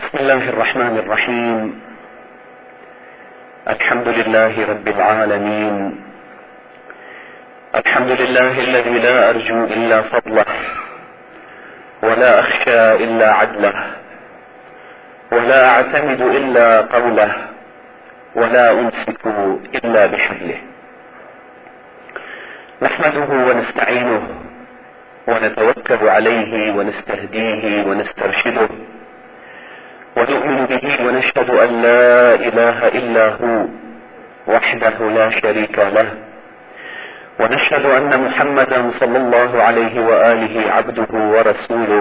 بسم الله الرحمن الرحيم. الحمد لله رب العالمين. الحمد لله الذي لا أرجو إلا فضله ولا أخشى إلا عدله ولا أعتمد إلا قوله ولا أمسك إلا بحبله. نحمده ونستعينه ونتوكل عليه ونستهديه ونسترشده ونؤمن به ونشهد أن لا إله إلا هو وحده لا شريك له، ونشهد أن محمدا صلى الله عليه وآله عبده ورسوله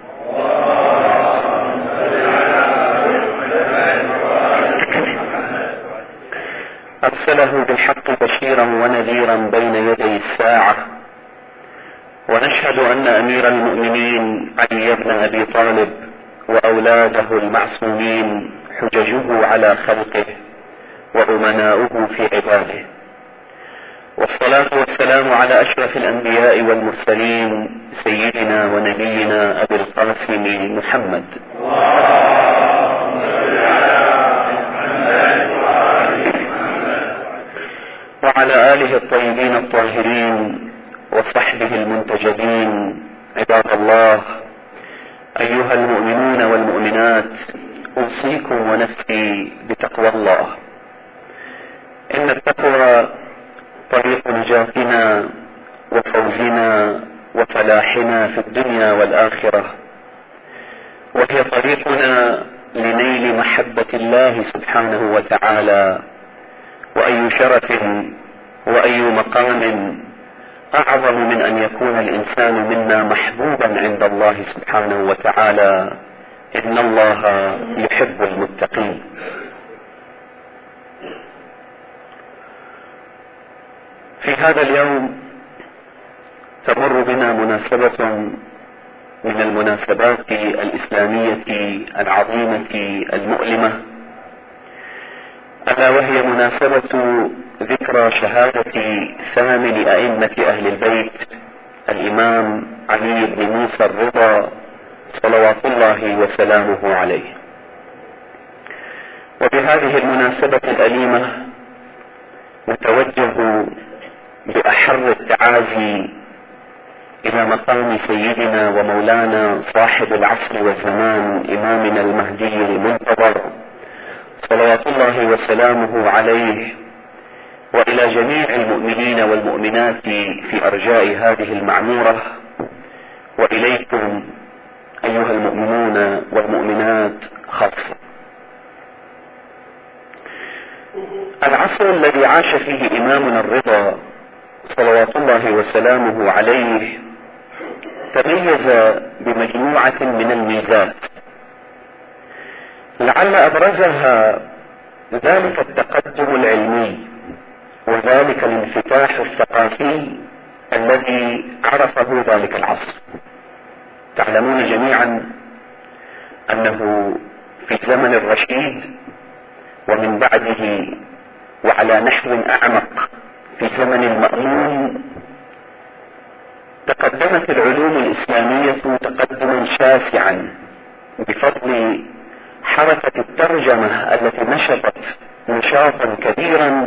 أرسله بالحق بشيرا ونذيرا بين يدي الساعة، ونشهد أن أمير المؤمنين علي بن أبي طالب وأولاده المعصومين حججه على خلقه وأمناؤه في عباده، والصلاة والسلام على أشرف الأنبياء والمرسلين سيدنا ونبينا أبي القاسم محمد وعلى آله الطيبين الطاهرين وصحبه المنتجبين. عباد الله، أيها المؤمنون والمؤمنات، أوصيكم ونفسي بتقوى الله. إن التقوى طريق نجاتنا وفوزنا وفلاحنا في الدنيا والآخرة، وهي طريقنا لنيل محبة الله سبحانه وتعالى. وأي شرف وأي مقام أعظم من أن يكون الإنسان منا محبوبا عند الله سبحانه وتعالى. إن الله يحب المتقين. في هذا اليوم تمر بنا مناسبة من المناسبات الإسلامية العظيمة المؤلمة، ألا وهي مناسبة ذكرى شهادة ثامن أئمة أهل البيت الإمام علي بن موسى الرضا صلوات الله وسلامه عليه. وبهذه المناسبة الأليمة نتوجه بأحر التعازي إلى مقام سيدنا ومولانا صاحب العصر والزمان إمامنا المهدي المنتظر صلوات الله وسلامه عليه، وإلى جميع المؤمنين والمؤمنات في أرجاء هذه المعمورة، وإليكم أيها المؤمنون والمؤمنات خاصة. العصر الذي عاش فيه إمامنا الرضا صلوات الله وسلامه عليه تميز بمجموعة من الميزات، لعل أبرزها ذلك التقدم العلمي وذلك الانفتاح الثقافي الذي عرفه ذلك العصر. تعلمون جميعا أنه في زمن الرشيد ومن بعده وعلى نحو أعمق في زمن المأمون تقدمت العلوم الإسلامية تقدما شاسعا بفضل حركة الترجمة التي نشطت نشاطا كبيرا،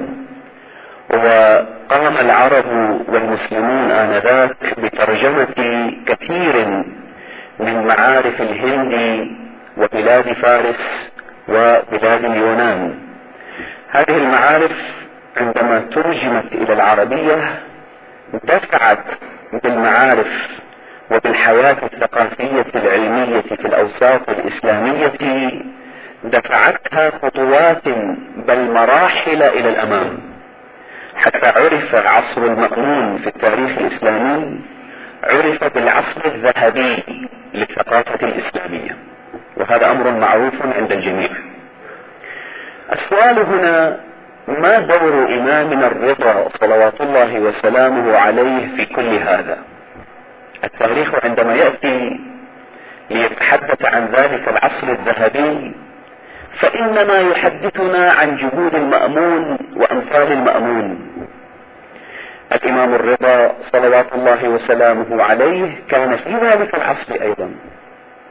وقام العرب والمسلمون آنذاك بترجمة كثير من معارف الهند وبلاد فارس وبلاد اليونان. هذه المعارف عندما ترجمت إلى العربية دفعت بالمعارف وبالحياة الثقافية العلمية في الأوساط الإسلامية، دفعتها خطوات بل مراحل إلى الأمام، حتى عرف عصر المأمون في التاريخ الإسلامي عرف بالعصر الذهبي للثقافة الإسلامية، وهذا أمر معروف عند الجميع. السؤال هنا: ما دور إمامنا الرضا صلوات الله وسلامه عليه في كل هذا؟ التاريخ عندما يأتي ليتحدث عن ذلك العصر الذهبي فإنما يحدثنا عن جهود المأمون وأمثال المأمون. الإمام الرضا صلوات الله وسلامه عليه كان في ذلك العصر أيضا،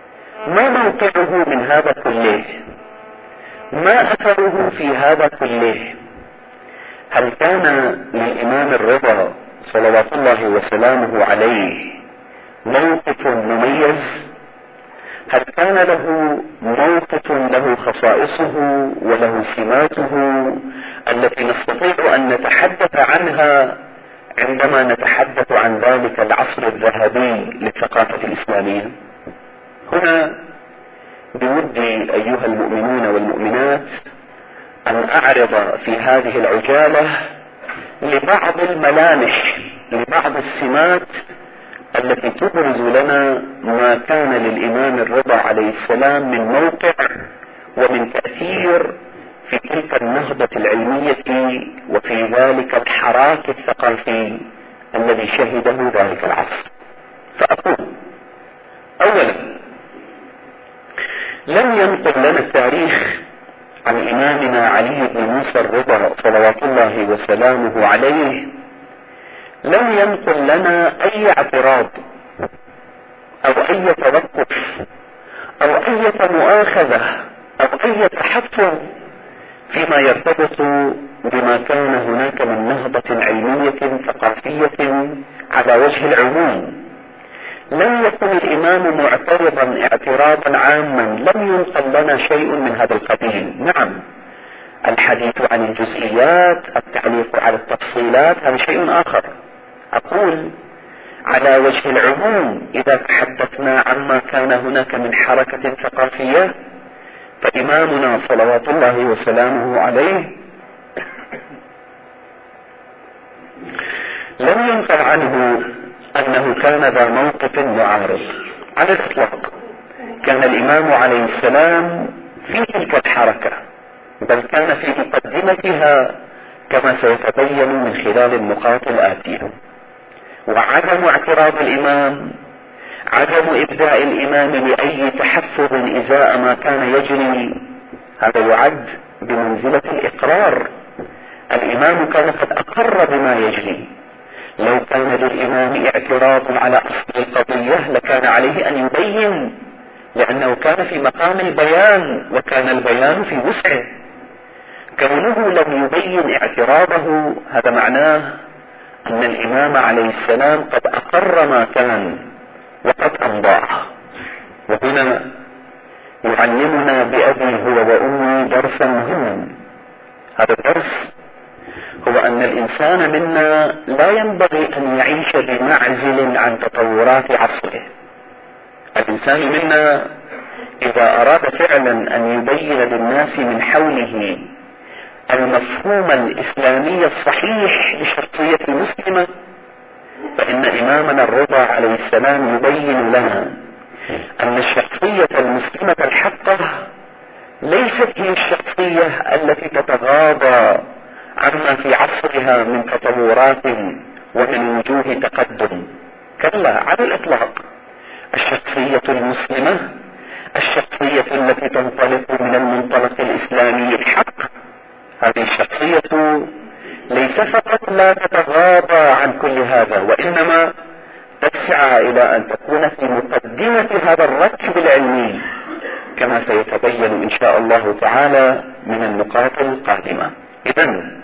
ما موقعه من هذا كله؟ ما أثره في هذا كله؟ هل كان للإمام الرضا صلوات الله وسلامه عليه موقف مميز؟ هل كان له موقف له خصائصه وله سماته التي نستطيع أن نتحدث عنها عندما نتحدث عن ذلك العصر الذهبي للثقافة الإسلامية؟ هنا بودي أيها المؤمنون والمؤمنات أن أعرض في هذه العجالة لبعض الملامح، لبعض السمات التي تبرز لنا ما كان للإمام الرضا عليه السلام من موقع ومن تأثير في تلك النهضة العلمية وفي ذلك الحراك الثقافي الذي شهده ذلك العصر. فأقول أولا، لم ينقل لنا التاريخ عن إمامنا علي بن موسى الرضا صلوات الله وسلامه عليه، لم ينقل لنا أي اعتراض أو أي توقف أو أي مؤاخذة أو أي تحفظ فيما يرتبط بما كان هناك من نهضة علمية ثقافية على وجه العموم. لم يكن الإمام معترضا اعتراضا عاما، لم ينقل لنا شيء من هذا القبيل. نعم، الحديث عن الجزئيات، التعليق على التفصيلات، هذا شيء آخر. أقول على وجه العموم إذا تحدثنا عما كان هناك من حركة ثقافية، فإمامنا صلوات الله وسلامه عليه لم ينقل عنه أنه كان ذا موقف معارض على الإطلاق. كان الإمام عليه السلام في تلك الحركة، بل كان في مقدمتها كما سيتبين من خلال النقاط الآتية. وعدم اعتراض الإمام، عدم إبداء الإمام لأي تحفظ إزاء ما كان يجري، هذا يعد بمنزلة الإقرار. الإمام كان قد أقر بما يجري. لو كان للإمام اعتراض على أصل القضية لكان عليه أن يبين، لأنه كان في مقام البيان وكان البيان في وسعه. كونه لم يبين اعتراضه هذا معناه أن الإمام عليه السلام قد أقر ما كان وقد أمضاه. وهنا يعلمنا بأبي هو وأمي درسا مهما. هذا الدرس هو أن الإنسان منا لا ينبغي أن يعيش بمعزل عن تطورات عصره. الإنسان منا إذا أراد فعلا أن يبين للناس من حوله المفهوم الإسلامي الصحيح للشخصية المسلمة، فإن إمامنا الرضا عليه السلام يبين لنا أن الشخصية المسلمة الحقة ليست هي الشخصية التي تتغاضى عما في عصرها من تطورات ومن وجوه تقدم. كلا، على الإطلاق. الشخصية المسلمة، الشخصية التي تنطلق من المنطلق الإسلامي الحق، هذه الشخصية ليس فقط لا تتغاضى عن كل هذا، وإنما تسعى إلى أن تكون في مقدمة هذا الركب العلمي، كما سيتبين إن شاء الله تعالى من النقاط القادمة. إذن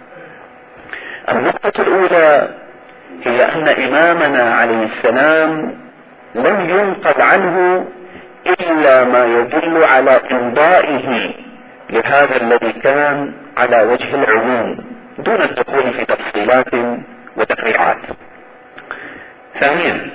النقطة الأولى هي أن إمامنا عليه السلام لم ينقل عنه إلا ما يدل على إمضائه لهذا الذي كان على وجه العموم دون الدخول في تفصيلات وتفريعات. ثانيا،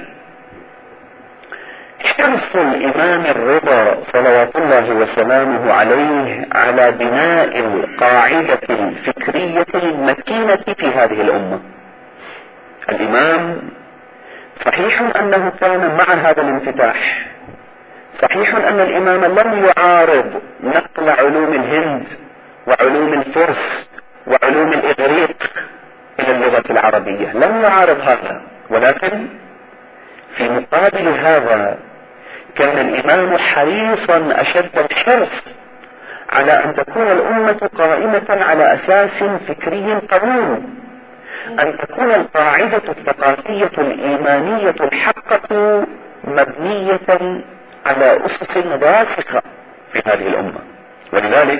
حرص الإمام الرضا صلوات الله وسلامه عليه على بناء القاعدة الفكرية المتينة في هذه الأمة. الإمام صحيح أنه كان مع هذا الانفتاح، صحيح أن الإمام لم يعارض نقل علوم الهند وعلوم الفرس وعلوم الإغريق إلى اللغة العربية، لم يعارض هذا، ولكن في مقابل هذا كان الإمام حريصا أشد الحرص على أن تكون الأمة قائمة على أساس فكري قويم، أن تكون القاعدة الثقافية الإيمانية الحقة مبنية على أسس راسخة في هذه الأمة. ولذلك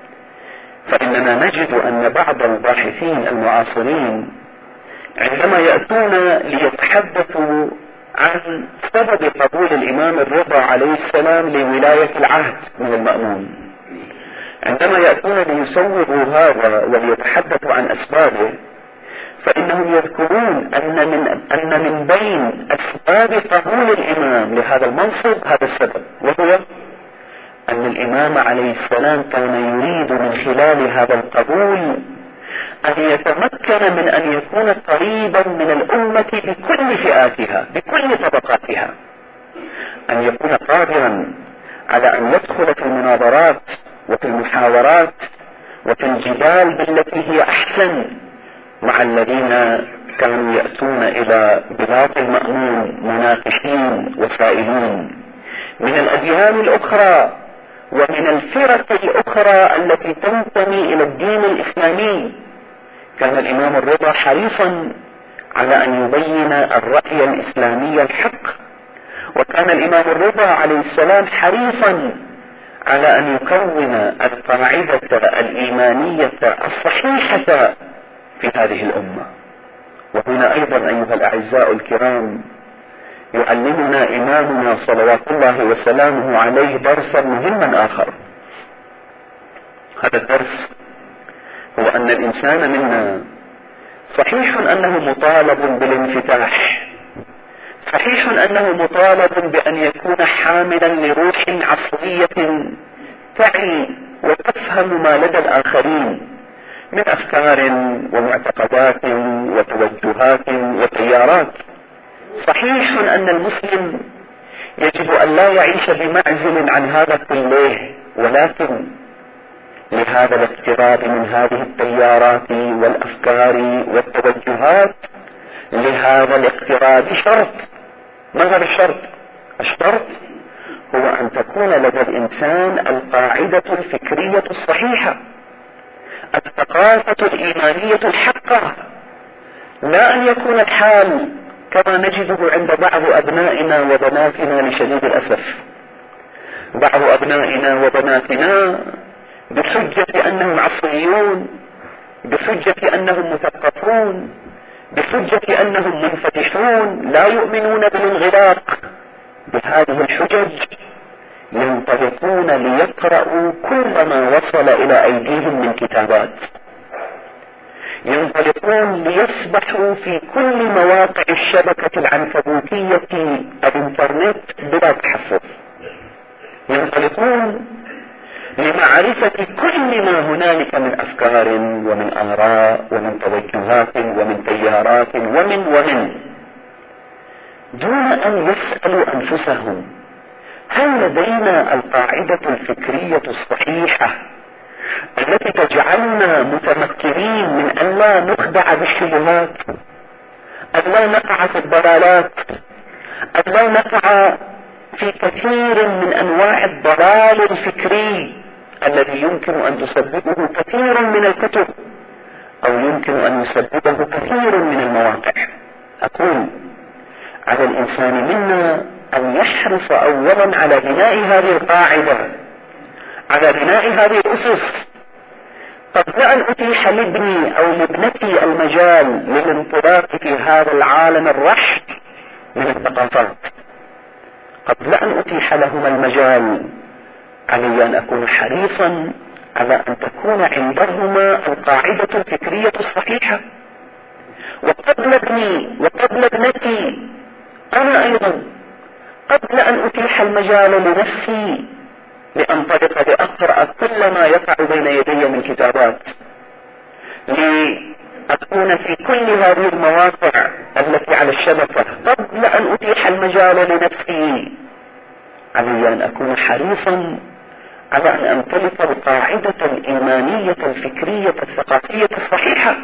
فإننا نجد أن بعض الباحثين المعاصرين عندما يأتون ليتحدثوا عن سبب قبول الإمام الرضا عليه السلام لولاية العهد من المأمون، عندما يأتون ليسوغوا هذا وليتحدثوا عن أسبابه، فإنهم يذكرون أن من بين أسباب قبول الإمام لهذا المنصب هذا السبب، وهو أن الإمام عليه السلام كان يريد من خلال هذا القبول أن يتمكن من أن يكون قريبا من الأمة بكل فئاتها بكل طبقاتها، أن يكون قادرا على أن يدخل في المناظرات وفي المحاورات وفي الجدال بالتي هي أحسن مع الذين كانوا يأتون إلى بلاط المأمون مناقشين وسائلين من الأديان الأخرى ومن الفرق الأخرى التي تنتمي إلى الدين الإسلامي. كان الإمام الرضا حريصا على أن يبين الرأي الإسلامي الحق، وكان الإمام الرضا عليه السلام حريصا على أن يكون القاعدة الإيمانية الصحيحة في هذه الأمة. وهنا أيضا أيها الأعزاء الكرام يعلمنا إمامنا صلوات الله وسلامه عليه درسا مهما آخر. هذا الدرس هو أن الإنسان منا صحيح أنه مطالب بالانفتاح، صحيح أنه مطالب بأن يكون حاملا لروح عصرية تعي وتفهم ما لدى الآخرين من أفكار ومعتقدات وتوجهات وتيارات. صحيح أن المسلم يجب أن لا يعيش بمعزل عن هذا كله، ولكن لهذا الاقتراب من هذه التيارات والأفكار والتوجهات، لهذا الاقتراب شرط. ما هذا الشرط؟ الشرط هو أن تكون لدى الإنسان القاعدة الفكرية الصحيحة، الثقافة الإيمانية الحقة، لا أن يكون الحال كما نجده عند بعض أبنائنا وبناتنا لشديد الأسف. بعض أبنائنا وبناتنا بحجة أنهم عصريون، بحجة أنهم مثقفون، بحجة أنهم منفتحون لا يؤمنون بالانغلاق، بهذه الحجج ينطلقون ليقرأوا كل ما وصل إلى أيديهم من كتابات، ينطلقون ليسبحوا في كل مواقع الشبكة العنكبوتية الانترنت بلا تحفظ، ينطلقون لمعرفة كل ما هنالك من أفكار ومن آراء ومن توجهات ومن تيارات ومن دون أن يسألوا أنفسهم هل لدينا القاعدة الفكرية الصحيحة التي تجعلنا متمكنين من أن لا نخدع بالشبهات، أن لا نقع في الضلالات، أن لا نقع في كثير من أنواع الضلال الفكري الذي يمكن أن تسببه كثير من الكتب أو يمكن أن يسببه كثير من المواقع. أقول على الإنسان منا أن يحرص أولا على بناء هذه القاعدة، على بناء هذه الأسس، قبل أن أتيح لابني أو لابنتي المجال للانطلاق في هذا العالم الرحب من الثقافات. قبل أن أتيح لهما المجال علي أن أكون حريصا على أن تكون عندهما القاعدة الفكرية الصحيحة. وقبل ابني وقبل ابنتي أنا أيضا قبل أن أتيح المجال لنفسي لأنطلق لأقرأ كل ما يقع بين يدي من كتابات، لأكون في كل هذه المواقع التي على الشبكة، قبل أن أتيح المجال لنفسي علي أن أكون حريصا على أن أمتلك القاعدة الإيمانية الفكرية الثقافية الصحيحة.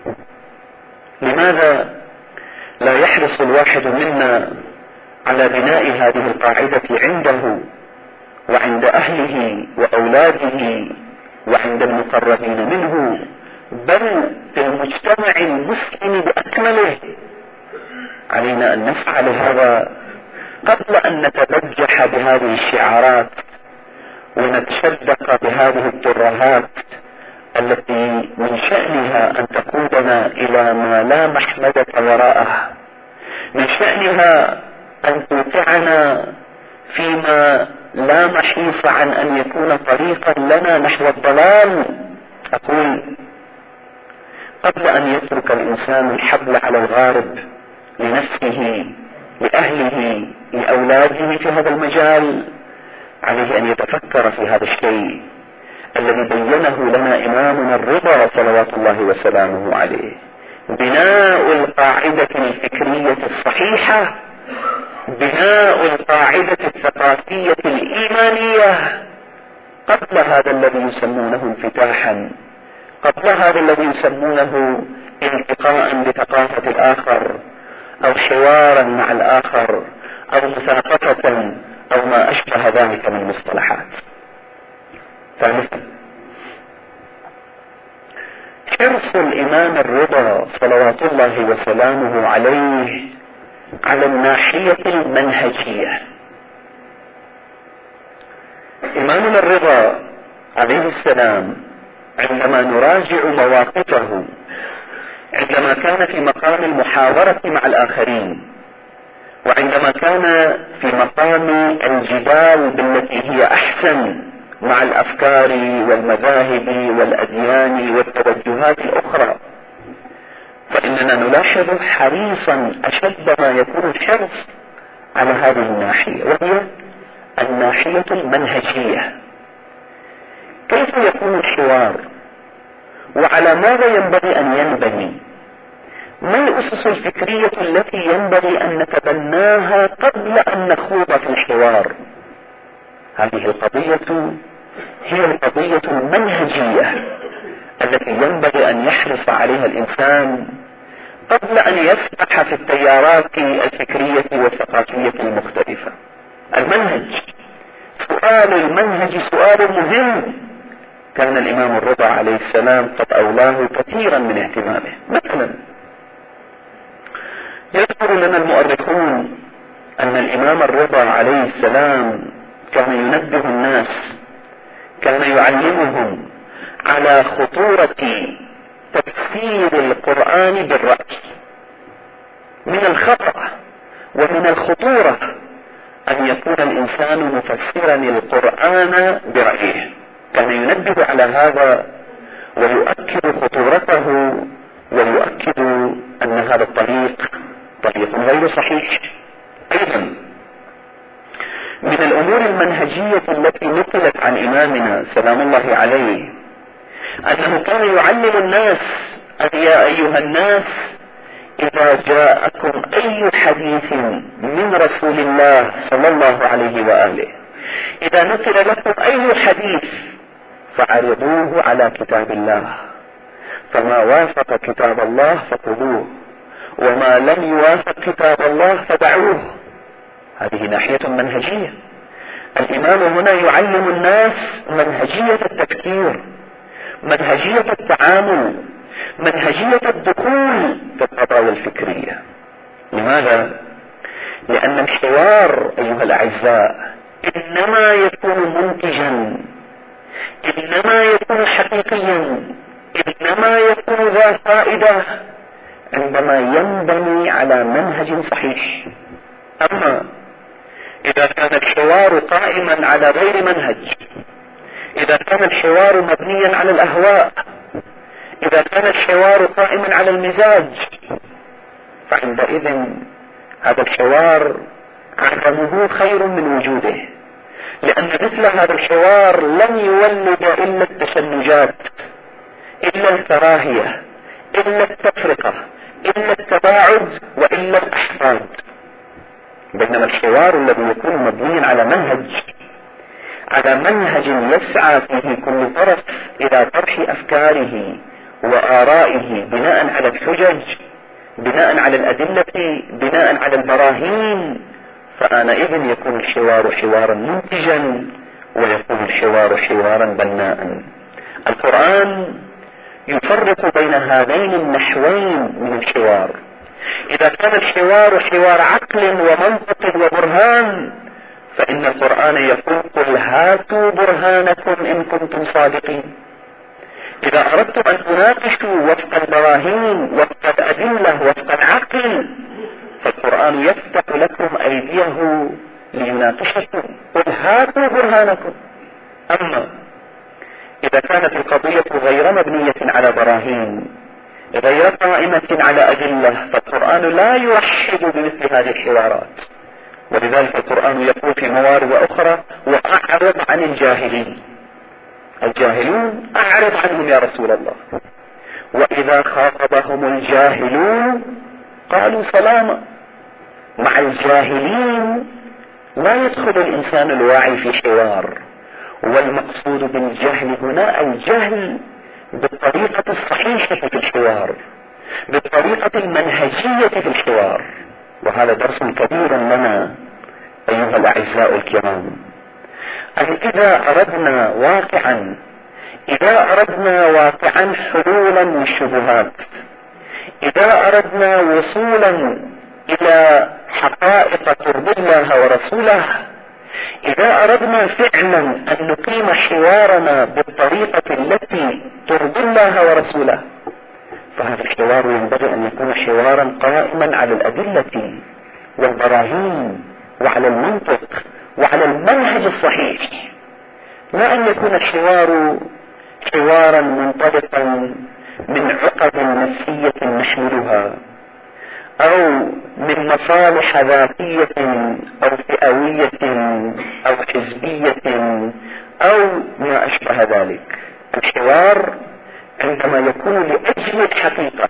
لماذا لا يحرص الواحد منا على بناء هذه القاعدة عنده وعند أهله وأولاده وعند المقربين منه، بل في المجتمع المسلم بأكمله؟ علينا أن نسعى لهذا، قبل أن نتبجح بهذه الشعارات ونتشدق بهذه الترهات التي من شأنها أن تقودنا إلى ما لا محمدة وراءه، من شأنها أن توقعنا فيما لا محيص عن أن يكون طريقا لنا نحو الضلال، أقول قبل أن يترك الإنسان الحبل على الغارب لنفسه، لأهله، لأولاده في هذا المجال، عليه أن يتفكر في هذا الشيء الذي بينه لنا إمامنا الرضا صلوات الله وسلامه عليه: بناء القاعدة الفكرية الصحيحة، بناء القاعدة الثقافية الإيمانية، قبل هذا الذي يسمونه انفتاحا، قبل هذا الذي يسمونه انتقاء بثقافة الآخر أو حوارا مع الآخر أو مثاقفة أو ما أشبه ذلك من مصطلحات. ثالثا، حرص الإمام الرضا صلوات الله وسلامه عليه على الناحية المنهجية. إمامنا الرضا عليه السلام عندما نراجع مواقفه عندما كان في مقام المحاورة مع الآخرين، وعندما كان في مقام الجدال بالتي هي أحسن مع الأفكار والمذاهب والأديان والتوجهات الأخرى، فإننا نلاحظ حريصا أشد ما يكون الحرص على هذه الناحية، وهي الناحية المنهجية. كيف يكون الحوار؟ وعلى ماذا ينبغي أن ينبني؟ ما الأسس الفكرية التي ينبغي أن نتبناها قبل أن نخوض في الحوار؟ هذه القضية هي القضية المنهجية التي ينبغي أن يحرص عليها الإنسان قبل أن يسبح في التيارات الفكرية والثقافية المختلفة. المنهج، سؤال المنهج سؤال مهم، كان الإمام الرضا عليه السلام قد أولاه كثيرا من اهتمامه. مثلا يذكر لنا المؤرخون أن الإمام الرضا عليه السلام كان ينبه الناس، كان يعلمهم على خطورة تفسير القرآن بالرأي. من الخطأ ومن الخطورة أن يكون الإنسان مفسرا القرآن برأيه. كان ينبه على هذا ويؤكد خطورته ويؤكد أن هذا الطريق طريق غير صحيح. أيضا من الأمور المنهجية التي نقلت عن إمامنا سلام الله عليه أنه كان يعلم الناس أن يا أيها الناس إذا جاءكم أي حديث من رسول الله صلى الله عليه وآله، إذا نقل لكم أي حديث فعرضوه على كتاب الله، فما وافق كتاب الله فخذوه، وما لم يوافق كتاب الله فدعوه. هذه ناحية منهجية. الإمام هنا يعلم الناس منهجية التفكير، منهجية التعامل، منهجية الدخول في القضايا الفكرية. لماذا؟ لأن الحوار أيها الأعزاء إنما يكون منتجا، إنما يكون حقيقيا، إنما يكون ذا فائدة عندما ينبني على منهج صحيح. أما إذا كان الحوار قائما على غير منهج، إذا كان الحوار مبنيا على الأهواء، إذا كان الحوار قائما على المزاج، فعندئذ هذا الحوار عدمه خير من وجوده، لأن مثل هذا الحوار لن يولد إلا التشنجات، إلا الكراهية، إلا التفرقة، إلا التباعد، وإلا الأحقاد. بينما الحوار الذي يكون مبنيا على منهج يسعى فيه كل طرف إلى طرح أفكاره وآرائه بناء على الحجج، بناء على الأدلة، بناء على البراهين، فآنئذ يكون الحوار حوارا منتجا ويكون الحوار حوارا بناء. القرآن يفرق بين هذين النحوين من الحوار. إذا كان الحوار حوار عقل ومنطق وبرهان، فإن القرآن يقول قل هاتوا برهانكم إن كنتم صادقين. إذا أردتم أن تناقشوا وفق البراهين وفق الأدلة وفق العقل، فالقرآن يفتح لكم أيديه ليناقشكم، قل هاتوا برهانكم. أما إذا كانت القضية غير مبنية على براهين، غير قائمة على أدلة، فالقرآن لا يرحب بمثل هذه الحوارات. ولذلك القرآن يقول في موارد أخرى وأعرض عن الجاهلين. الجاهلون أعرض عنهم يا رسول الله، وإذا خاطبهم الجاهلون قالوا سلاما. مع الجاهلين لا يدخل الإنسان الواعي في حوار. والمقصود بالجهل هنا الجهل بالطريقة الصحيحة في الحوار، بالطريقة المنهجية في الحوار. وهذا درس كبير لنا أيها الأعزاء الكرام، أن إذا أردنا واقعا حلولا للشبهات، إذا أردنا وصولا إلى حقائق ترضي الله ورسوله، إذا أردنا فعلا أن نقيم حوارنا بالطريقة التي ترضي الله ورسوله، فهذا الحوار ينبغي أن يكون حوارا قائما على الأدلة والبراهين وعلى المنطق وعلى المنهج الصحيح، لا أن يكون الحوار حوارا منطلقا من عقد نفسية نحملها، أو من مصالح ذاتية أو فئوية أو حزبية أو ما أشبه ذلك. الحوار عندما يكون لأجل الحقيقة،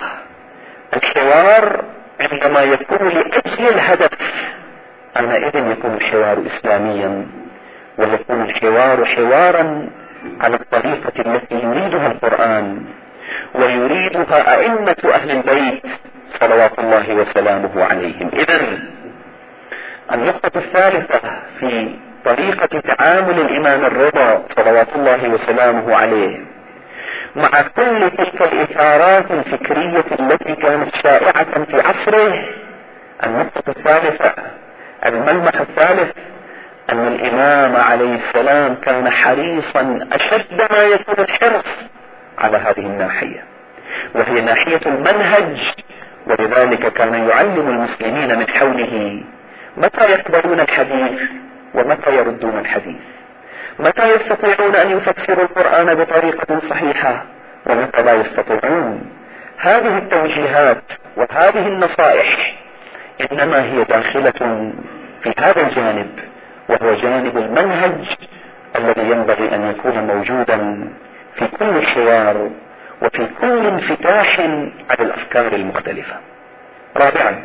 الحوار عندما يكون لأجل الهدف، حينئذ يكون الحوار إسلاميا، ويكون الحوار حوارا على الطريقة التي يريدها القرآن ويريدها أئمة أهل البيت صلوات الله وسلامه عليهم. إذن النقطة الثالثة في طريقة تعامل الإمام الرضا صلوات الله وسلامه عليه مع كل تلك الإثارات الفكرية التي كانت شائعة في عصره، النقطة الثالثة، الملمح الثالث، أن الإمام عليه السلام كان حريصا أشد ما يكون الحرص على هذه الناحية، وهي ناحية المنهج. ولذلك كان يعلم المسلمين من حوله متى يقبلون الحديث ومتى يردون الحديث، متى يستطيعون أن يفسروا القرآن بطريقة صحيحة ومتى لا يستطيعون. هذه التوجيهات وهذه النصائح إنما هي داخلة في هذا الجانب، وهو جانب المنهج الذي ينبغي أن يكون موجودا في كل حوار وفي كل انفتاح على الأفكار المختلفة. رابعا،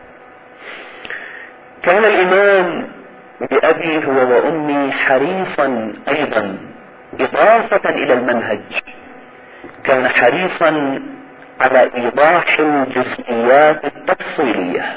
كان الإمام بأبي هو وأمي حريصا أيضا إضافة إلى المنهج، كان حريصا على إيضاح الجزئيات التفصيلية.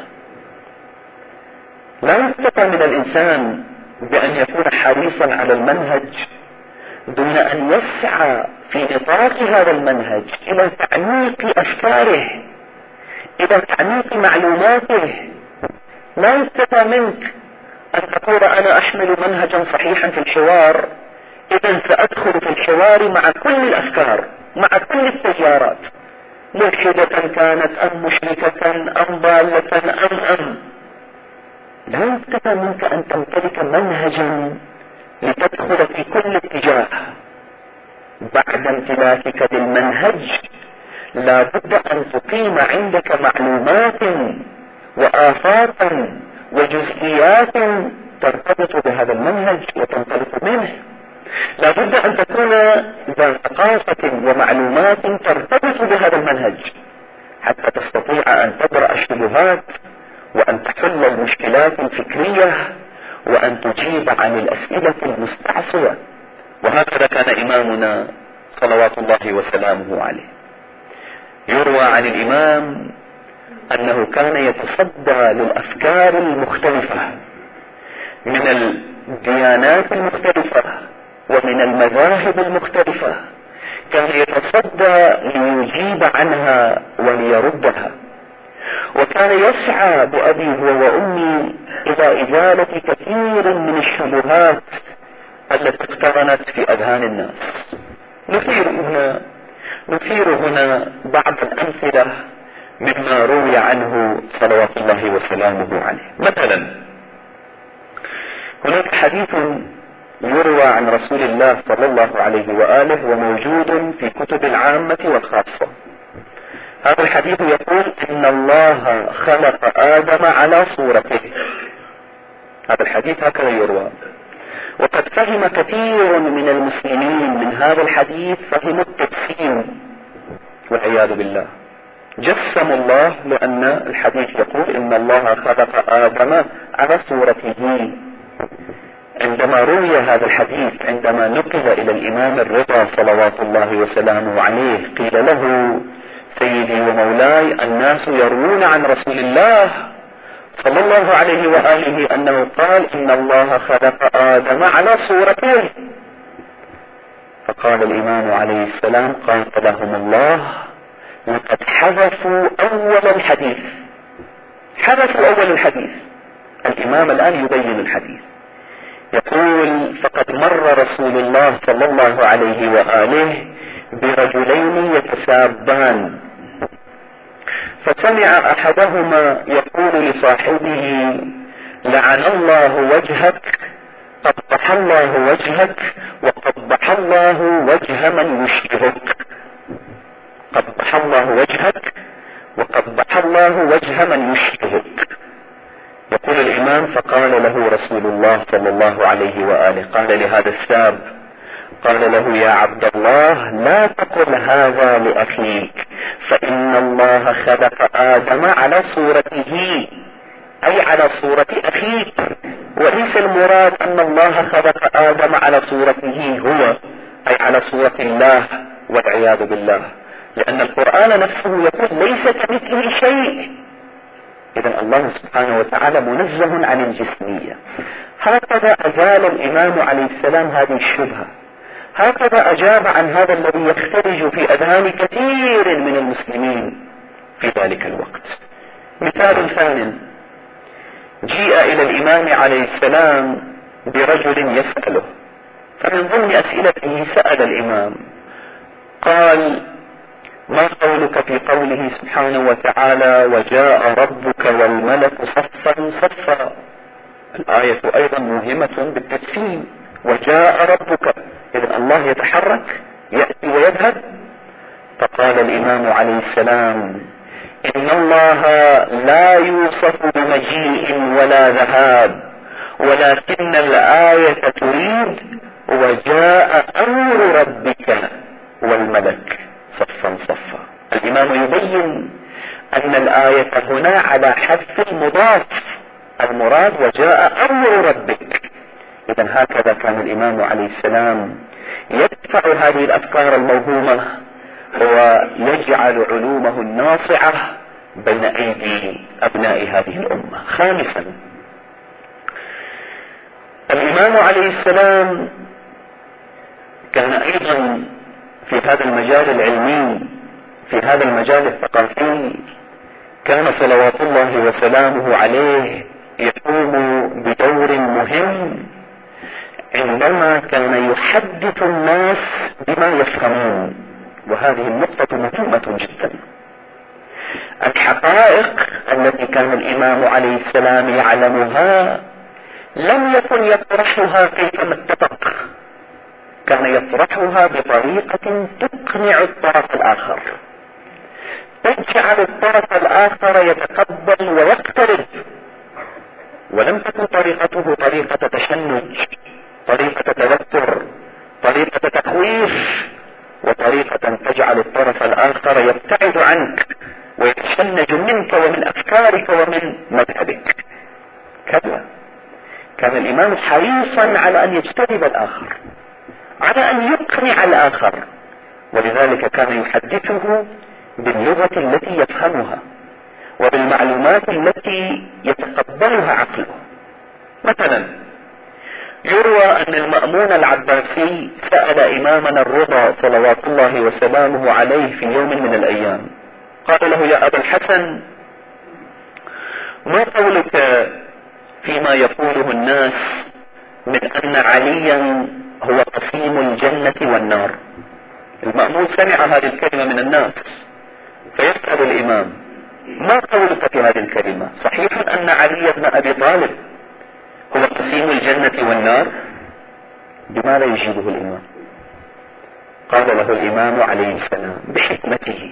لا يستطيع من الإنسان بأن يكون حريصا على المنهج دون أن يسعى في نطاق هذا المنهج إلى تعميق أفكاره، إلى تعميق معلوماته. لا يستطيع منك أن تقول أنا أحمل منهجا صحيحا في الحوار، إذا سأدخل في الحوار مع كل الأفكار، مع كل التيارات، ملحدة كانت أم مشركة أم ضالة أم لا يستطيع منك أن تمتلك منهجا لتدخل في كل اتجاه. بعد امتلاكك للمنهج لا بد أن تقيم عندك معلومات وآفات وجزئيات ترتبط بهذا المنهج وتنطلق منه. لا بد أن تكون ذا ثقافة ومعلومات ترتبط بهذا المنهج حتى تستطيع أن تبرأ الشبهات وأن تحل المشكلات الفكرية وأن تجيب عن الأسئلة المستعصية. وهكذا كان إمامنا صلوات الله وسلامه عليه. يروى عن الإمام أنه كان يتصدى للأفكار المختلفة من الديانات المختلفة ومن المذاهب المختلفة، كان يتصدى ليجيب عنها وليردها. وكان يسعى بأبي هو وأمي إلى إزالة كثير من الشبهات التي اقترنت في أذهان الناس. نثير هنا بعض الأمثلة مما روي عنه صلوات الله وسلامه عليه. مثلا هناك حديث يروى عن رسول الله صلى الله عليه وآله وموجود في كتب العامة والخاصة. هذا الحديث يقول إن الله خلق آدم على صورته. هذا الحديث هكذا يروى. وقد فهم كثير من المسلمين من هذا الحديث فهم التجسيم والعياذ بالله. جسم الله لأن الحديث يقول إن الله خلق آدم على صورته. عندما روي هذا الحديث عندما نقل إلى الإمام الرضا صلوات الله وسلامه عليه قيل له سيدي ومولاي الناس يروون عن رسول الله صلى الله عليه وآله أنه قال إن الله خلق آدم على صورته. فقال الإمام عليه السلام قاتلهم الله لقد حذفوا أول الحديث. حذفوا أول الحديث. الإمام الآن يبين الحديث يقول فقد مر رسول الله صلى الله عليه وآله برجلين يتسابان فسمع أحدهما يقول لصاحبه لعن الله وجهك قبح الله وجهك وقبح الله وجه من يشبهك. قبح الله وجهك وقبح الله وجه من يشبهك. يقول الإمام فقال له رسول الله صلى الله عليه وآله قال لهذا الساب قال له يا عبد الله لا تقل هذا لأخيك فإن الله خلق آدم على صورته أي على صورة أخيك وليس المراد أن الله خلق آدم على صورته هو أي على صورة الله والعياذ بالله لأن القرآن نفسه يقول ليس كمثله شيء. إذن الله سبحانه وتعالى منزه عن الجسمية. هكذا أزال الإمام عليه السلام هذه الشبهة. هكذا أجاب عن هذا الذي يختلج في أذهان كثير من المسلمين في ذلك الوقت. مثال ثاني جيء إلى الإمام عليه السلام برجل يسأله فمن ضمن أسئلته سأل الإمام قال ما قولك في قوله سبحانه وتعالى وجاء ربك والملك صفا صفا. الآية أيضا مهمة بالتجسيم وجاء ربك إذن الله يتحرك يأتي ويذهب. فقال الإمام عليه السلام إن الله لا يوصف بمجيء ولا ذهاب ولكن الآية تريد وجاء أمر ربك والملك صفا صفا. الإمام يبين أن الآية هنا على حذف المضاف المراد وجاء أمر ربك. إذن هكذا كان الإمام عليه السلام يدفع هذه الأفكار الموهومة ويجعل علومه الناصعة بين أيدي أبناء هذه الأمة. خامسا الإمام عليه السلام كان أيضا في هذا المجال العلمي في هذا المجال الثقافي كان صلوات الله وسلامه عليه يقوم بدور مهم عندما كان يحدث الناس بما يفهمون. وهذه النقطة مهمة جدا. الحقائق التي كان الإمام عليه السلام يعلمها لم يكن يطرحها كيفما اتفق. كان يطرحها بطريقة تقنع الطرف الآخر تجعل الطرف الآخر يتقبل ويقترب. ولم تكن طريقته طريقة تشنج طريقة توتر طريقة تخويف وطريقة تجعل الطرف الآخر يبتعد عنك ويتشنج منك ومن أفكارك ومن مذهبك. كلا كان الإمام حريصا على أن يجتذب الآخر على أن يقنع الآخر ولذلك كان يحدثه باللغة التي يفهمها وبالمعلومات التي يتقبلها عقله. مثلا يروى أن المأمون العباسي سأل إمامنا الرضا صلوات الله وسلامه عليه في يوم من الأيام قال له يا أبا الحسن ما قولك فيما يقوله الناس من أن عليا هو قسيم الجنة والنار؟ المأمون سمع هذه الكلمة من الناس فيسأل الإمام: ما قولك في هذه الكلمة؟ صحيح أن علي بن أبي طالب هو قسيم الجنة والنار؟ بماذا يجيبه الإمام؟ قال له الإمام عليه السلام بحكمته،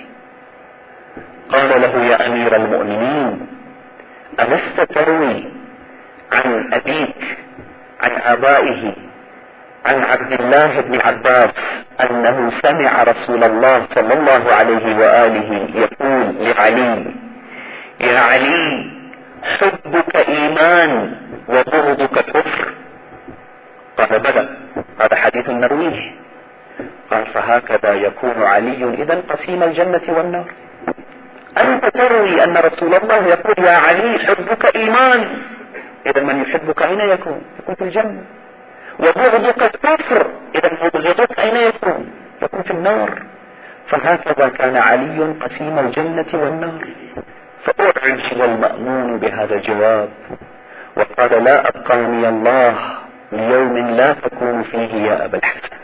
قال له: يا أمير المؤمنين، ألست تروي عن أبيك عن آبائه عن عبد الله بن عباس أنه سمع رسول الله صلى الله عليه وآله يقول لعلي: يا علي، حبك إيمان وبغضك كفر؟ قال: بلى، هذا حديث نرويه. قال: فهكذا يكون علي إذن قسيم الجنة والنار. أنت تروي أن رسول الله يقول: يا علي، حبك إيمان، إذا من يحبك أين يكون؟ يكون في الجنة. وبغضك كفر، إذا مبغضك أين يكون؟ يكون في النار. فهكذا كان علي قسيم الجنة والنار. فأعجب المأمون بهذا الجواب وقال: لا أبقاني الله ليوم لا تكون فيه يا أبا الحسن.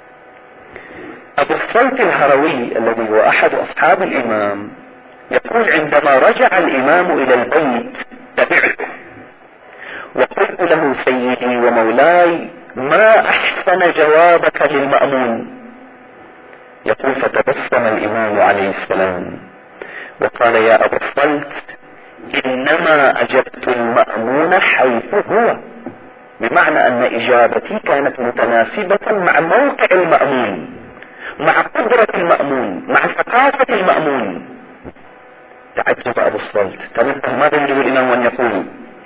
أبو الصلت الهروي الذي هو أحد أصحاب الإمام يقول: عندما رجع الإمام إلى البيت تبعته وقلت له: سيدي ومولاي، ما أحسن جوابك للمأمون. يقول: فتبسم الإمام عليه السلام وقال: يا أبا الصلت، إنما أجبت المأمون حيث هو، بمعنى أن إجابتي كانت متناسبة مع موقع المأمون، مع قدرة المأمون، مع ثقافة المأمون. تعجب أبو الصلت، تنبه ماذا يريد الإمام أن يقول؟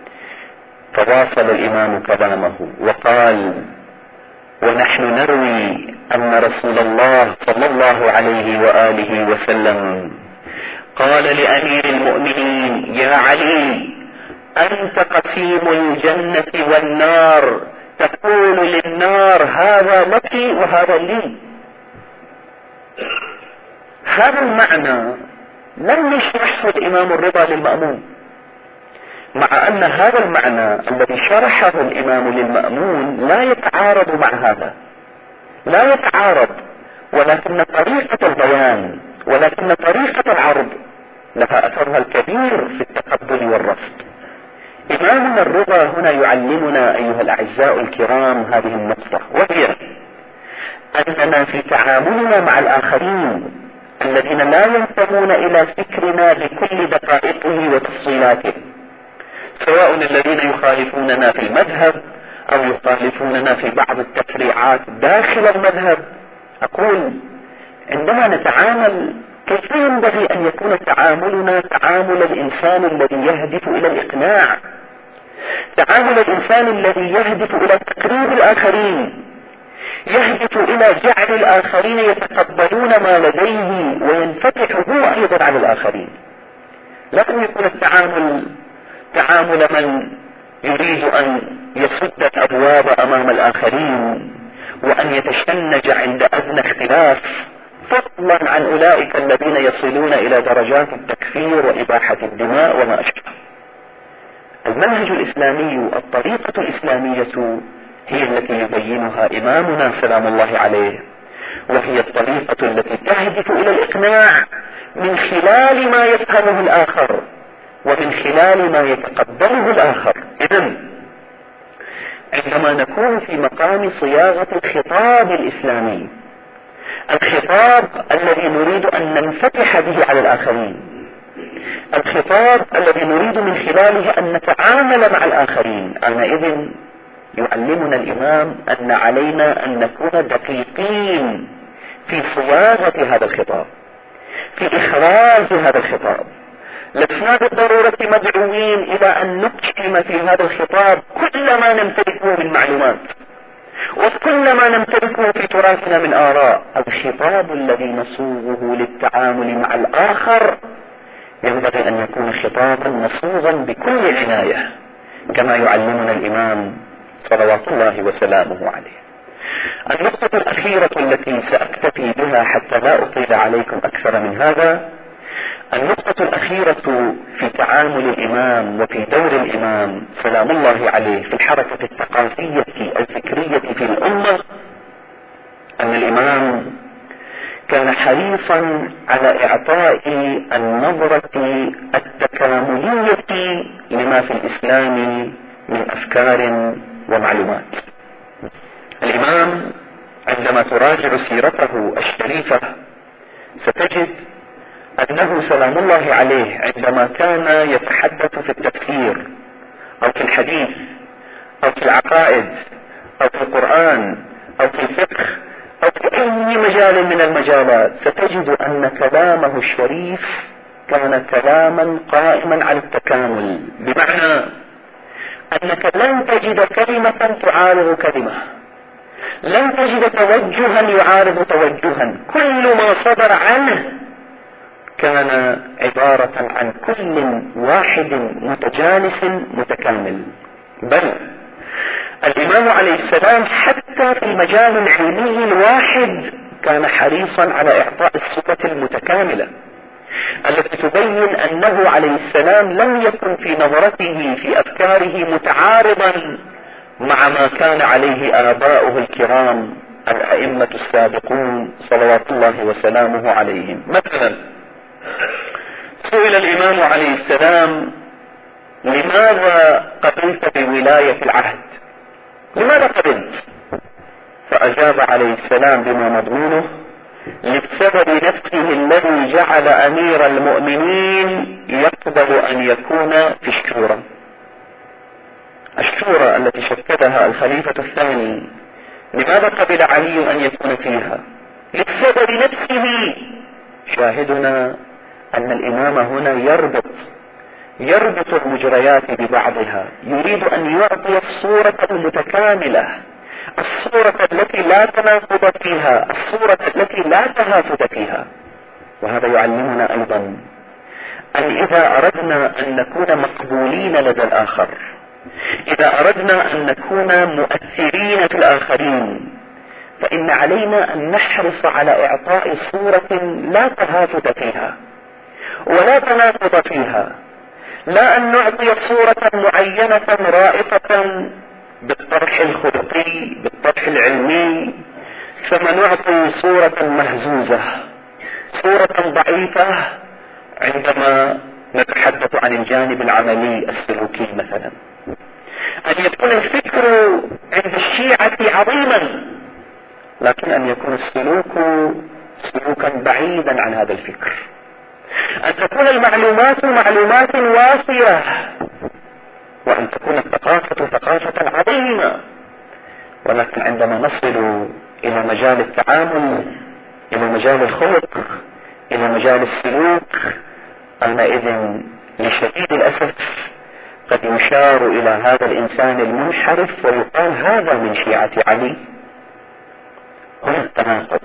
فواصل الإمام كلامه وقال: ونحن نروي أن رسول الله صلى الله عليه وآله وسلم قال لأمير المؤمنين: يا علي، أنت قسيم الجنة والنار، تقول للنار: هذا لك وهذا لي. هذا المعنى لم يشرحه الإمام الرضا للمأمون، مع أن هذا المعنى الذي شرحه الإمام للمأمون لا يتعارض مع هذا، لا يتعارض، ولكن طريقة البيان، ولكن طريقة العرض لها أثرها الكبير في التقبل والرفض. إمامنا الرضا هنا يعلمنا أيها الأعزاء الكرام هذه النقطة، وهي أننا في تعاملنا مع الآخرين الذين لا ينتمون إلى فكرنا بكل دقائقه وتفصيلاته، سواء الذين يخالفوننا في المذهب أو يخالفوننا في بعض التفريعات داخل المذهب، أقول عندما نتعامل كيف ينبغي أن يكون تعاملنا تعامل الإنسان الذي يهدف إلى الإقناع، تعامل الإنسان الذي يهدف إلى تقريب الآخرين، يهدف إلى جعل الآخرين يتقبلون ما لديه وينفتح هو أيضا على الآخرين. لا أن يكون التعامل تعامل من يريد أن يسد الأبواب أمام الآخرين وأن يتشنج عند أدنى اختلاف، فضلا عن أولئك الذين يصلون إلى درجات التكفير وإباحة الدماء وما أشبه. المنهج الإسلامي، الطريقة الإسلامية هي التي يبينها إمامنا سلام الله عليه، وهي الطريقة التي تهدف إلى الإقناع من خلال ما يفهمه الآخر ومن خلال ما يتقبله الآخر. إذن عندما نكون في مقام صياغة الخطاب الإسلامي، الخطاب الذي نريد أن ننفتح به على الآخرين، الخطاب الذي نريد من خلاله أن نتعامل مع الآخرين، حينئذ يعلمنا الإمام أن علينا أن نكون دقيقين في صياغة هذا الخطاب، في إخراج هذا الخطاب. لسنا بالضرورة مدعوين إلى أن نقسم في هذا الخطاب كل ما نمتلكه من معلومات وكل ما نمتلكه في تراثنا من آراء. الخطاب الذي نصوغه للتعامل مع الآخر ينبغي أن يكون خطابا مصوغا بكل عناية كما يعلمنا الإمام صلوات الله وسلامه عليه. النقطة الأخيرة التي سأكتفي بها حتى لا أطيل عليكم أكثر من هذا، النقطة الأخيرة في تعامل الإمام وفي دور الإمام سلام الله عليه في الحركة الثقافية الفكرية في الأمة، أن الإمام كان حريصا على إعطاء النظرة التكاملية لما في الإسلام من أفكار ومعلومات. الإمام عندما تراجع سيرته الشريفة ستجد أنه سلام الله عليه عندما كان يتحدث في التفسير أو في الحديث أو في العقائد أو في القرآن أو في الفقه أو في أي مجال من المجالات، ستجد أن كلامه الشريف كان كلاما قائما على التكامل، بمعنى أنك لن تجد كلمة تعارض كلمة، لن تجد توجها يعارض توجها، كل ما صدر عنه كان عبارة عن كل واحد متجانس متكامل. بل الإمام عليه السلام حتى في المجال العلمي الواحد كان حريصا على إعطاء الصفة المتكاملة التي تبين أنه عليه السلام لم يكن في نظرته في أفكاره متعارضا مع ما كان عليه آباؤه الكرام الأئمة السابقون صلوات الله وسلامه عليهم. مثلا سئل الإمام عليه السلام: لماذا قبلت بولاية العهد؟ لماذا قبلت؟ فأجاب عليه السلام بما مضمونه: للسبب نفسه الذي جعل أمير المؤمنين يقبل أن يكون في الشورى. الشورى التي شكلها الخليفة الثاني، لماذا قبل علي أن يكون فيها؟ للسبب نفسه. شاهدنا أن الإمام هنا يربط المجريات ببعضها، يريد أن يعطي الصورة المتكاملة، الصورة التي لا تناقض فيها، الصورة التي لا تهافت فيها. وهذا يعلمنا أيضا أن إذا أردنا أن نكون مقبولين لدى الآخر، إذا أردنا أن نكون مؤثرين في الآخرين، فإن علينا أن نحرص على إعطاء صورة لا تهافت فيها ولا تناقض فيها، لا أن نعطي صورة معينة رائقة بالطرح الخلقي بالطرح العلمي ثم نعطي صورة مهزوزة، صورة ضعيفة عندما نتحدث عن الجانب العملي السلوكي. مثلا أن يكون الفكر عند الشيعة عظيما، لكن أن يكون السلوك سلوكا بعيدا عن هذا الفكر، أن تكون المعلومات معلومات وافية، وأن تكون الثقافة ثقافة عظيمة. ولكن عندما نصل إلى مجال التعامل، إلى مجال الخلق، إلى مجال السلوك، حينئذ لشديد الأسف قد يشار إلى هذا الإنسان المنحرف ويقال هذا من شيعة علي. هنا التناقض،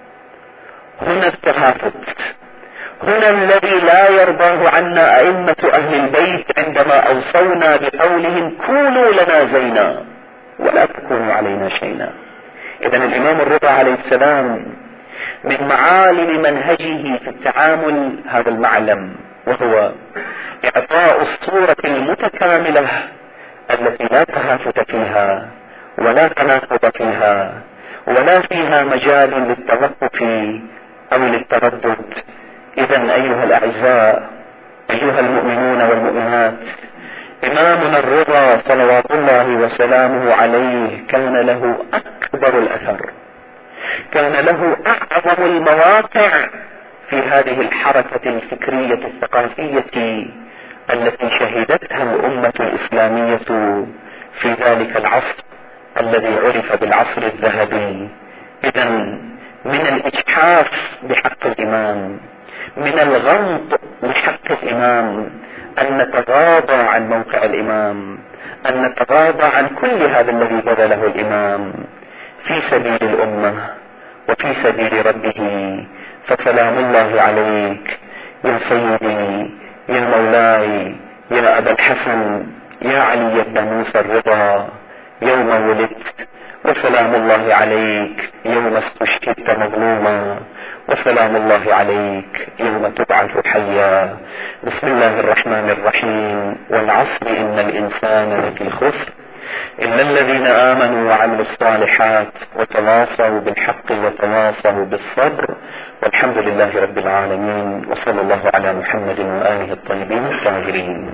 هنا التهافت، هنا الذي لا يرضاه عنا أئمة أهل البيت عندما أوصونا بقولهم: كونوا لنا زينا ولا تكونوا علينا شينا. إذن الإمام الرضا عليه السلام من معالم منهجه في التعامل هذا المعلم، وهو إعطاء الصورة المتكاملة التي لا تهافت فيها ولا تناقض فيها ولا فيها مجال للتوقف أو للتردد. إذن أيها الأعزاء، أيها المؤمنون والمؤمنات، إمامنا الرضا صلوات الله وسلامه عليه كان له أكبر الأثر، كان له أعظم المواقع في هذه الحركة الفكرية الثقافية التي شهدتها الأمة الإسلامية في ذلك العصر الذي عرف بالعصر الذهبي. إذن من الإجحاف بحق الإمام، من الغمط لحق الإمام، أن نتغاضى عن موقع الإمام، أن نتغاضى عن كل هذا الذي بذله الإمام في سبيل الأمة وفي سبيل ربه. فسلام الله عليك يا سيدي، يا مولاي، يا أبا الحسن، يا علي بن موسى الرضا يوم ولدت، وسلام الله عليك يوم استشهدت مظلوما، سلام الله عليك يوم تبعث حيا. بسم الله الرحمن الرحيم. والعصر إن الإنسان لفي خسر إلا الذين آمنوا وعملوا الصالحات وتواصوا بالحق وتواصوا بالصبر والحمد لله رب العالمين. وصلى الله على محمد وآله الطيبين الطاهرين.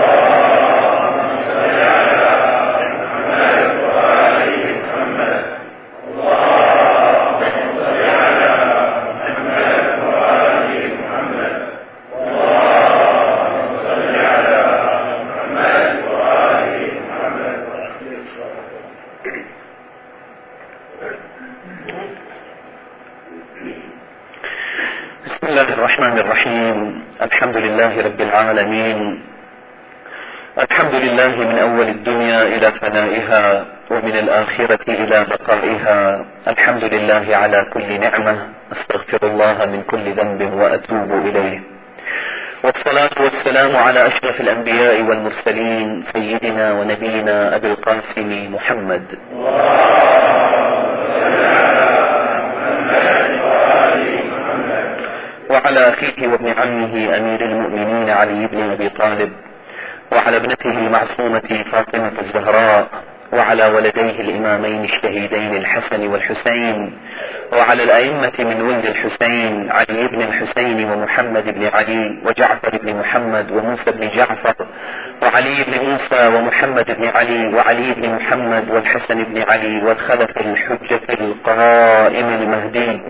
الرحمن الرحيم. الحمد لله رب العالمين. الحمد لله من أول الدنيا إلى فنائها ومن الآخرة إلى بقائها. الحمد لله على كل نعمة. أستغفر الله من كل ذنب وأتوب إليه. والصلاة والسلام على أشرف الأنبياء والمرسلين سيدنا ونبينا أبي القاسم محمد وعلى أخيه وابن عمه أمير المؤمنين علي بن أبي طالب وعلى ابنته المعصومة فاطمة الزهراء وعلى ولديه الإمامين الشهيدين الحسن والحسين وعلى الأئمة من ولد الحسين علي بن الحسين ومحمد بن علي وجعفر بن محمد وموسى بن جعفر وعلي بن موسى ومحمد بن علي وعلي بن محمد والحسن بن علي والخلف الحجة القائم المهدي.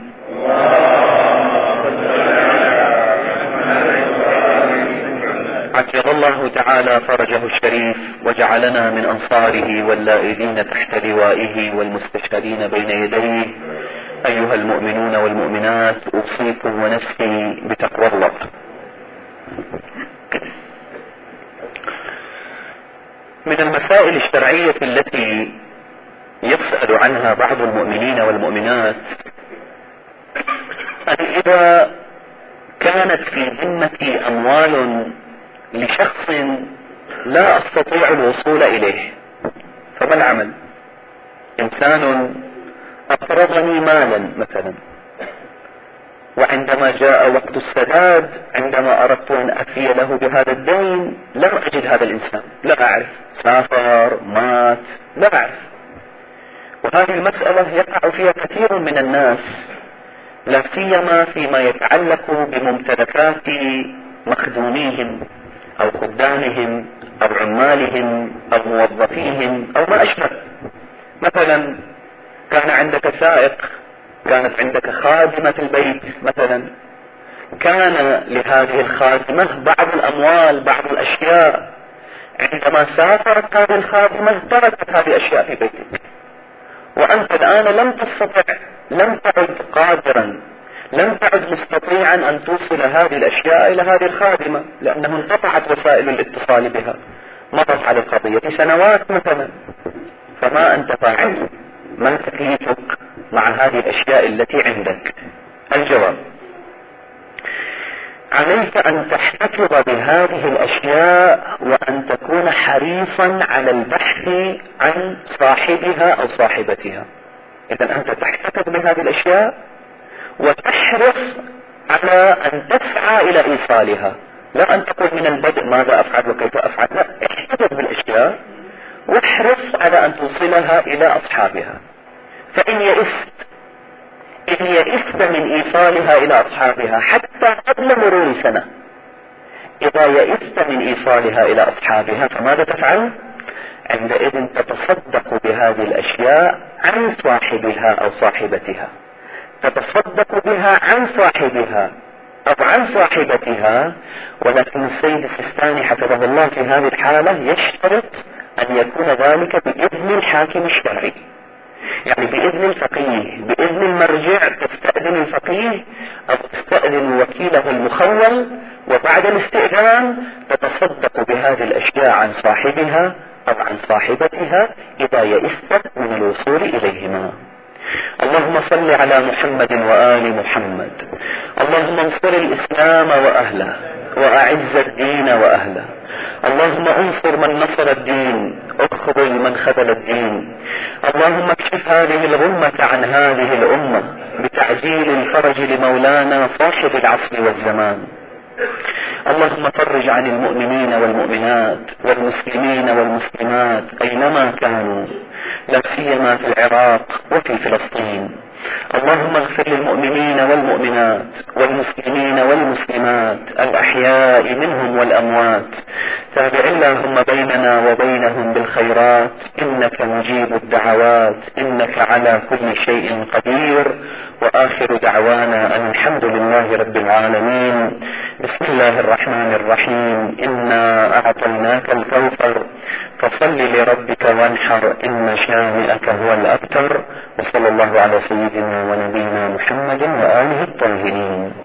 عجل الله تعالى فرجه الشريف وجعلنا من أنصاره واللائذين تحت لوائه والمستشهدين بين يديه. أيها المؤمنون والمؤمنات، أوصيكم ونفسي بتقوى الله. من المسائل الشرعية التي يسأل عنها بعض المؤمنين والمؤمنات أن إذا كانت في ذمتي أموال لشخص لا أستطيع الوصول إليه فما العمل؟ إنسان أقرضني مالا مثلا، وعندما جاء وقت السداد عندما أردت أن أفي له بهذا الدين لم أجد هذا الإنسان، لا أعرف، سافر، مات، لا أعرف. وهذه المسألة يقع فيها كثير من الناس، لا سيما فيما يتعلق بممتلكات مخدوميهم أو خدامهم أو عمالهم أو موظفيهم أو ما أشبه. مثلا كان عندك سائق، كانت عندك خادمة البيت مثلا، كان لهذه الخادمة بعض الأموال بعض الأشياء، عندما سافرت هذه الخادمة تركت هذه الأشياء في بيتك، وأنت الآن لم تستطع، لم تعد قادرا، لم تعد مستطيعا أن توصل هذه الأشياء إلى هذه الخادمة لأنه انقطعت وسائل الاتصال بها، مضت على القضية سنوات مثلا. فما أنت فاعل؟ ما تكليفك مع هذه الأشياء التي عندك؟ الجواب: عليك أن تحتفظ بهذه الأشياء وأن تكون حريصا على البحث عن صاحبها أو صاحبتها. إذن أنت تحتفظ بهذه الأشياء وتحرص على أن تسعى إلى إيصالها، لا أن تقول من البدء ماذا أفعل وكيف أفعل، لا، احتفظ بالأشياء واحرص على أن توصلها إلى أصحابها. فإن يئست من إيصالها إلى أصحابها حتى قبل مرور سنة، إذا يئست من إيصالها إلى أصحابها فماذا تفعل؟ عندئذ تتصدق بهذه الأشياء عن صاحبها أو صاحبتها، تتصدق بها عن صاحبها أو عن صاحبتها. ولكن السيد السيستاني حفظه الله في هذه الحالة يشترط أن يكون ذلك بإذن الحاكم الشرعي، يعني بإذن الفقيه، بإذن المرجع. تستأذن الفقيه أو تستأذن وكيله المخول، وبعد الاستئذان تتصدق بهذه الأشياء عن صاحبها أو عن صاحبتها إذا يئست من الوصول إليهما. اللهم صل على محمد وآل محمد. اللهم انصر الإسلام وأهله وأعز الدين وأهله. اللهم انصر من نصر الدين، اخذل من خذل الدين. اللهم اكشف هذه الغمة عن هذه الأمة تعجيل الفرج لمولانا صاحب العصر والزمان. اللهم فرج عن المؤمنين والمؤمنات والمسلمين والمسلمات أينما كانوا، لا سيما في العراق وفي فلسطين. اللهم اغفر للمؤمنين والمؤمنات والمسلمين والمسلمات الأحياء منهم والأموات. تابع اللهم بيننا وبينهم بالخيرات، إنك مجيب الدعوات، إنك على كل شيء قدير. وآخر دعوانا أن الحمد لله رب العالمين. بسم الله الرحمن الرحيم. إنا أعطيناك الكوثر فصل لربك وانحر إن شانئك هو الأبتر. وصلى الله على سيدنا ونبينا محمد وآله الطاهرين.